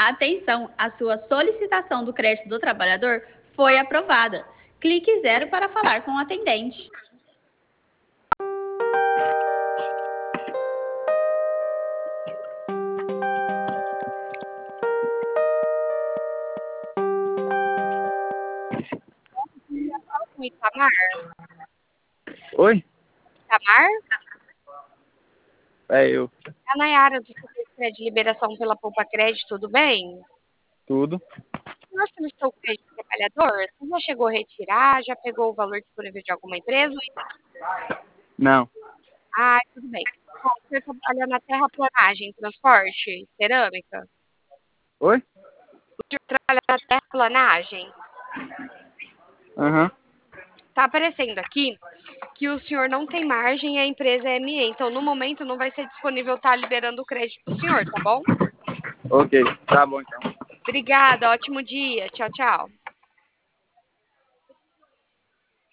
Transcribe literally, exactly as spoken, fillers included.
Atenção, a sua solicitação do crédito do trabalhador foi aprovada. Clique zero para falar com o atendente. Com Itamar? Oi? Itamar? É eu. É a Nayara do Setor de Liberação pela Poupa Crédito, tudo bem? Tudo. Nós temos seu crédito trabalhador. Você já chegou a retirar? Já pegou o valor disponível de alguma empresa? Não. Ah, tudo bem. Bom, você trabalha na terraplanagem, transporte, cerâmica? Oi? O senhor trabalha na terraplanagem? Aham. Tá aparecendo aqui que o senhor não tem margem e a empresa é M E. Então, no momento, não vai ser disponível estar liberando o crédito pro senhor, tá bom? Ok, tá bom então. Obrigada, ótimo dia. Tchau, tchau.